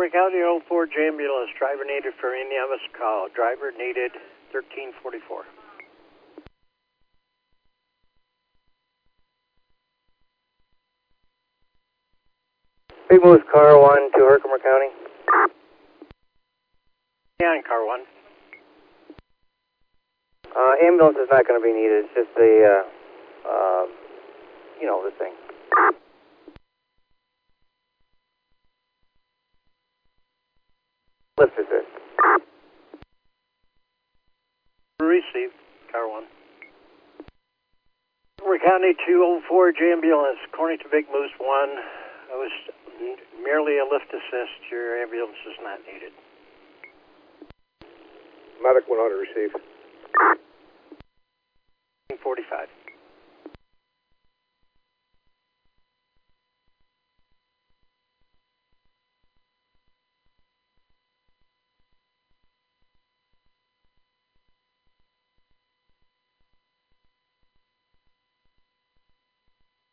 County 04 J ambulance, driver needed for Indianapolis call. Driver needed 1344. Big Moose car 1 to Herkimer County. Yeah, in car 1. Ambulance is not going to be needed. It's just the, the thing. Lift assist. Received, car 1. We're County 204 J ambulance, according to Big Moose 1. It was merely a lift assist. Your ambulance is not needed. Medic 100 received. 45.